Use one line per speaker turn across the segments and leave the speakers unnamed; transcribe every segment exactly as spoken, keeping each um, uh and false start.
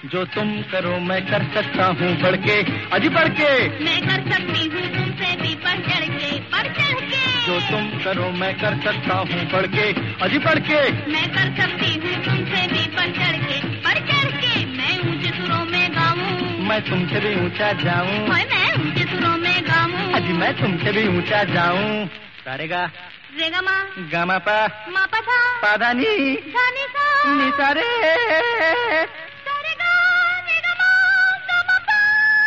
जो तुम करो मैं कर सकता हूँ बढ़ के, अजी बढ़ के।
मैं कर सकती हूँ तुमसे भी बढ़ चढ़ के, बढ़ चढ़ के।
जो तुम करो मैं कर सकता हूँ बढ़ के, अजी बढ़ के।
मैं कर सकती हूँ तुमसे भी बढ़ चढ़ के, बढ़ चढ़ के। मैं ऊंचे सुरों में गाऊं,
मैं तुमसे भी ऊंचा जाऊं।
मैं ऊंचे सुरों में गाऊं,
अजी मैं तुमसे भी ऊंचा जाऊं। सारेगा
रेगा मा
गामा पा
मा पा धा
पादा नी
धा नी सा
नी सारे
सारेगा रेगा मा गामा पा।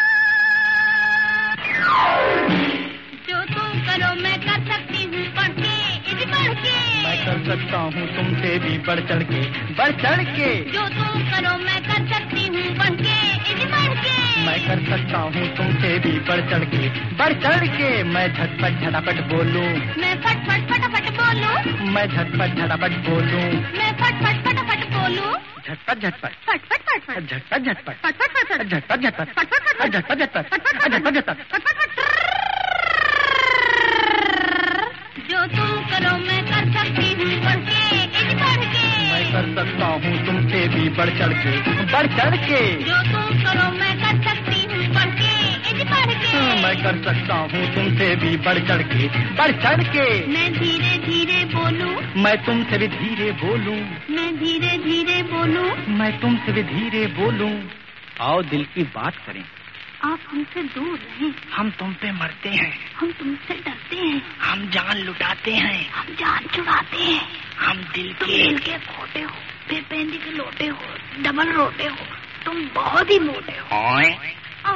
जो तुम करो मैं कर सकती हूँ बढ़ के, इधर बढ़ के।
मैं कर सकता हूँ तुमसे भी बढ़ चढ़ के, बढ़ चढ़ के।
जो तुम करो मैं कर सकती हूँ बढ़ के, इधर बढ़ के।
मैं कर सकता हूँ तुमसे भी बढ़ चढ़ के, बढ़ चढ़ के। मैं झटपट झटापट बोलूं,
मैं फट फट फटाफट बोलूं।
मैं झटपट झटापट बोलूं,
मैं फट फट फटाफट बोलूं।
झटपट झटपट
फट फट फट फट
झटपट झटपट
फट फट फट फट
झटपट झटपट
फट फट फट
झटपट झटपट झटपट झटपट।
फट फट फट। जो तुम करो मैं कर सकती हूँ बढ़ के, इधर बढ़ के।
मैं कर सकता हूँ तुमसे भी बढ़ चढ़ के, बढ़ चढ़ के।
जो तुम करो मैं कर सकती हूँ बढ़ के, इधर बढ़ के।
मैं कर सकता हूँ तुमसे भी बढ़ चढ़ के, बढ़ चढ़ के।
मैं धीरे धीरे बोलूं,
मैं तुमसे भी धीरे बोलूं,
मैं धीरे धीरे बोलूं।
मैं तुमसे भी धीरे बोलूं। आओ दिल की बात करें,
आप हमसे दूर रहें,
हम तुम पे मरते हैं,
हम तुमसे डरते हैं,
हम जान लुटाते हैं,
हम जान चुराते हैं।
हम दिल
तुम
के
दिल के खोटे हो, बेपेंदी के लोटे हो, डबल रोटे हो, तुम बहुत ही मोटे हो।
ओए।
आ,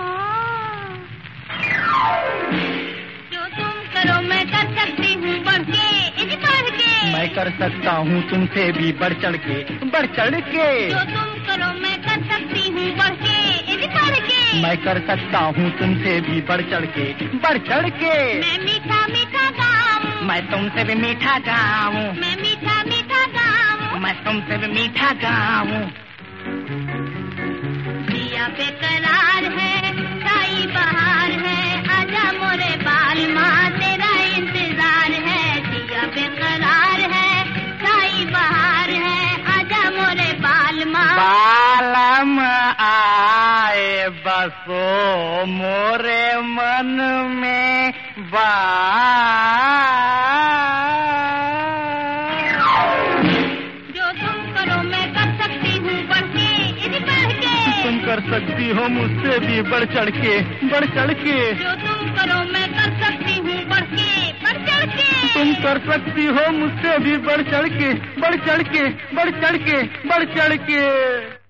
जो तुम करो मैं कर सकती हूँ बढ़ के, इधर बढ़ के।
मैं कर सकता हूँ तुमसे भी बढ़ चढ़ के, बढ़ चढ़ के।
जो तुम करो मैं कर सकती हूँ बढ़ के, इधर बढ़ के।
मैं कर सकता हूँ तुमसे भी बढ़ चढ़ के, बढ़ चढ़ के।
मैं मीठा मीठा गाऊं,
मैं तुमसे भी मीठा गाऊं,
मैं मीठा मीठा गाऊं।
मैं तुमसे भी मीठा गाऊं।
दिया बेकरार है, साई बहार है, आजा मोरे बाल माँ तेरा इंतजार है। दिया बेकरार है, साई बहार है, आजा मोरे बाल माँ।
बालम आए बसो मोरे मन में बा।
जो तुम करो मैं कर सकती हूँ बढ़ के, इधर बढ़ के।
तुम कर सकती हो मुझसे भी बढ़ चढ़ के, बढ़ चढ़ के।
जो तुम करो मैं कर सकती हूँ बढ़ के, बढ़ चढ़ के।
तुम कर सकती हो मुझसे भी बढ़ चढ़ के, बढ़ चढ़ के, बढ़ चढ़ के, बढ़ चढ़ के।